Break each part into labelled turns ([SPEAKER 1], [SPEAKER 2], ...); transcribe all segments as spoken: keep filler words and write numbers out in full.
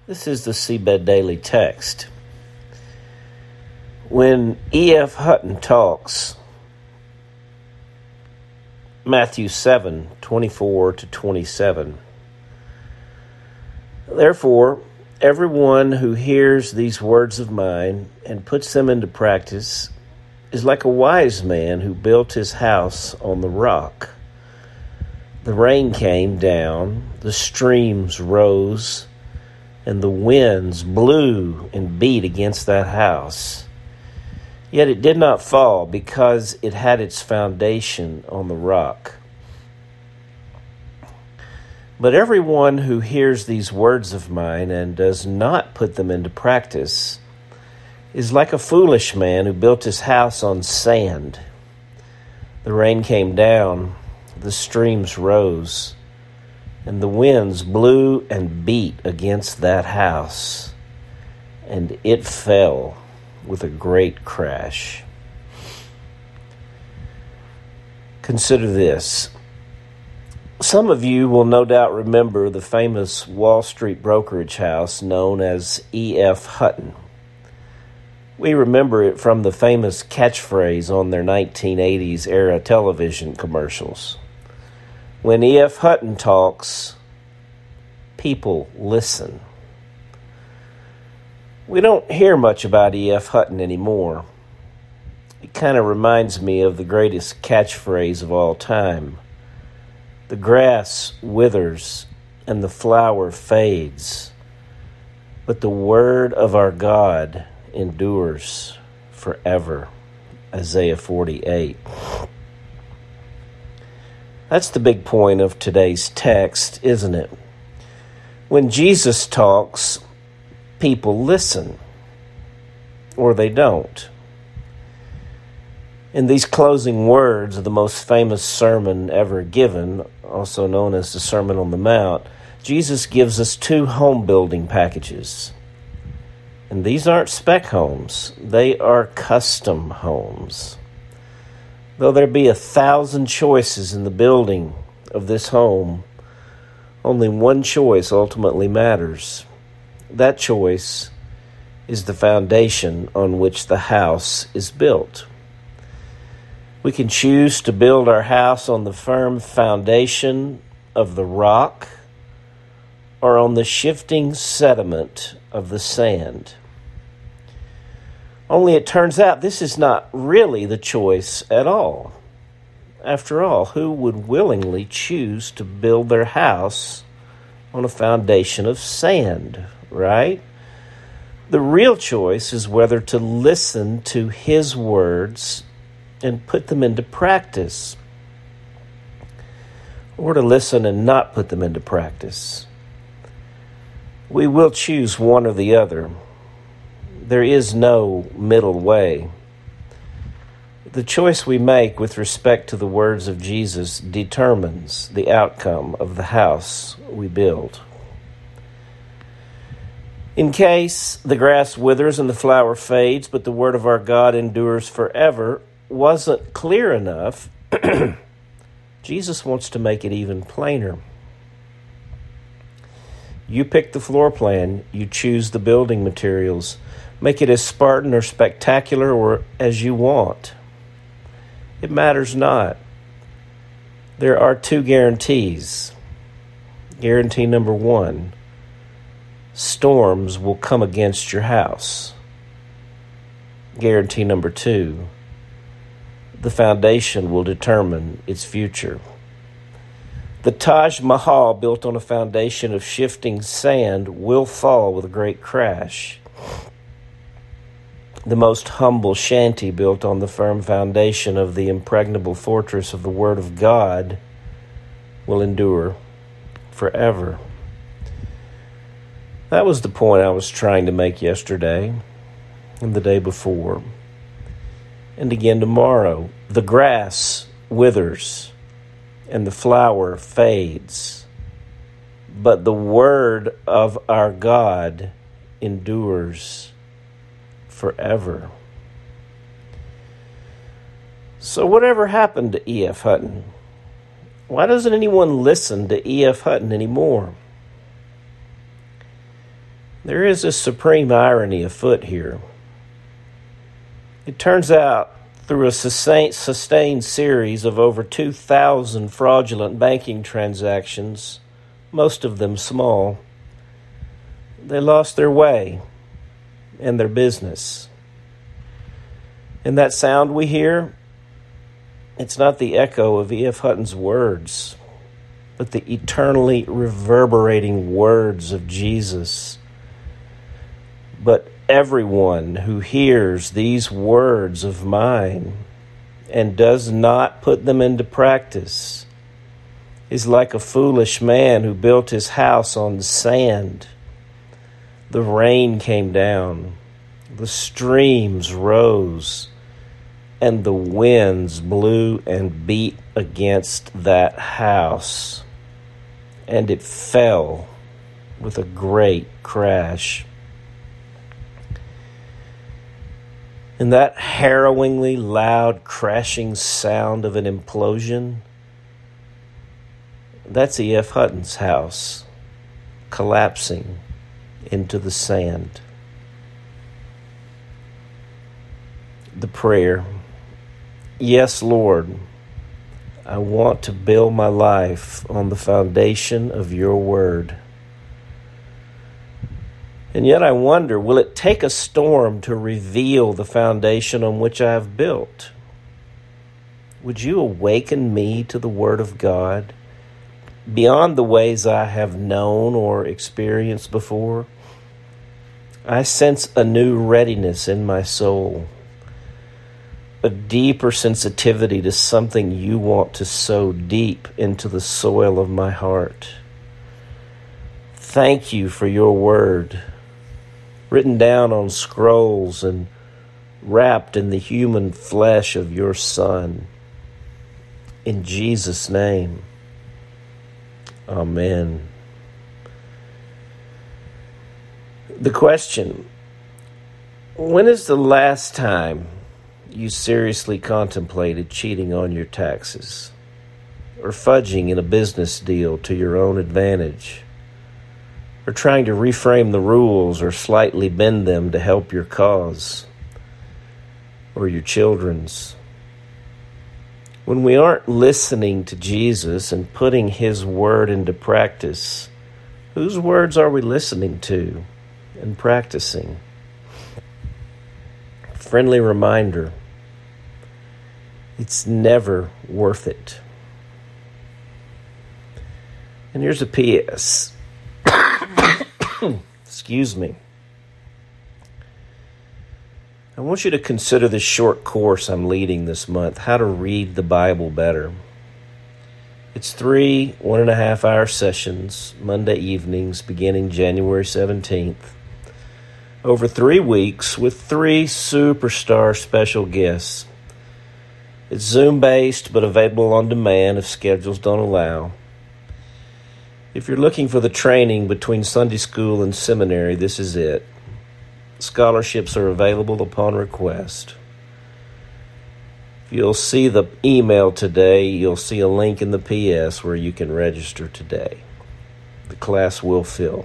[SPEAKER 1] This is the Seabed Daily Text. When E F. Hutton talks, Matthew seven, twenty-four to twenty-seven. Therefore, everyone who hears these words of mine and puts them into practice is like a wise man who built his house on the rock. The rain came down, the streams rose, and the winds blew and beat against that house. Yet it did not fall because it had its foundation on the rock. But everyone who hears these words of mine and does not put them into practice is like a foolish man who built his house on sand. The rain came down, the streams rose, and the winds blew and beat against that house, and it fell with a great crash. Consider this. Some of you will no doubt remember the famous Wall Street brokerage house known as E F. Hutton. We remember it from the famous catchphrase on their nineteen eighties era television commercials. When E F. Hutton talks, people listen. We don't hear much about E F. Hutton anymore. It kind of reminds me of the greatest catchphrase of all time. The grass withers and the flower fades, but the word of our God endures forever. Isaiah forty-eight. That's the big point of today's text, isn't it? When Jesus talks, people listen, or they don't. In these closing words of the most famous sermon ever given, also known as the Sermon on the Mount, Jesus gives us two home building packages. And these aren't spec homes, they are custom homes. Though there be a thousand choices in the building of this home, only one choice ultimately matters. That choice is the foundation on which the house is built. We can choose to build our house on the firm foundation of the rock or on the shifting sediment of the sand. Only it turns out this is not really the choice at all. After all, who would willingly choose to build their house on a foundation of sand, right? The real choice is whether to listen to His words and put them into practice, or to listen and not put them into practice. We will choose one or the other. There is no middle way. The choice we make with respect to the words of Jesus determines the outcome of the house we build. In case the grass withers and the flower fades, but the word of our God endures forever, wasn't clear enough, Jesus wants to make it even plainer. You pick the floor plan, you choose the building materials, make it as Spartan or spectacular or as you want. It matters not. There are two guarantees. Guarantee number one, storms will come against your house. Guarantee number two, the foundation will determine its future. The Taj Mahal, built on a foundation of shifting sand, will fall with a great crash. The most humble shanty, built on the firm foundation of the impregnable fortress of the Word of God, will endure forever. That was the point I was trying to make yesterday and the day before. And again tomorrow. The grass withers and the flower fades, but the word of our God endures forever. So whatever happened to E F. Hutton? Why doesn't anyone listen to E F. Hutton anymore? There is a supreme irony afoot here. It turns out, through a sustained, sustained series of over two thousand fraudulent banking transactions, most of them small, they lost their way and their business. And that sound we hear, it's not the echo of E F. Hutton's words, but the eternally reverberating words of Jesus. But everyone who hears these words of mine and does not put them into practice is like a foolish man who built his house on sand. The rain came down, the streams rose, and the winds blew and beat against that house, and it fell with a great crash. And that harrowingly loud crashing sound of an implosion, that's E F. Hutton's house collapsing into the sand. The prayer, yes, Lord, I want to build my life on the foundation of your word. And yet I wonder, will it take a storm to reveal the foundation on which I have built? Would you awaken me to the Word of God beyond the ways I have known or experienced before? I sense a new readiness in my soul, a deeper sensitivity to something you want to sow deep into the soil of my heart. Thank you for your Word, written down on scrolls and wrapped in the human flesh of your Son. In Jesus' name, amen. The question, when is the last time you seriously contemplated cheating on your taxes or fudging in a business deal to your own advantage, or trying to reframe the rules or slightly bend them to help your cause or your children's? When we aren't listening to Jesus and putting his word into practice, whose words are we listening to and practicing? Friendly reminder, it's never worth it. And here's a P S Excuse me. I want you to consider this short course I'm leading this month, How to Read the Bible Better. It's three one and a half hour sessions, Monday evenings, beginning January seventeenth, over three weeks with three superstar special guests. It's Zoom-based, but available on demand if schedules don't allow. If you're looking for the training between Sunday school and seminary, this is it. Scholarships are available upon request. If you'll see the email today, you'll see a link in the P S where you can register today. The class will fill.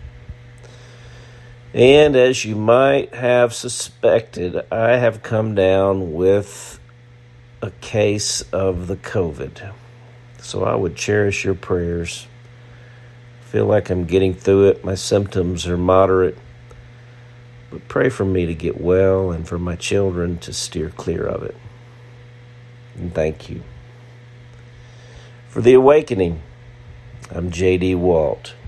[SPEAKER 1] And as you might have suspected, I have come down with a case of the COVID. So I would cherish your prayers. Feel like I'm getting through it. My symptoms are moderate. But pray for me to get well and for my children to steer clear of it. And thank you. For The Awakening, I'm J D. Walt.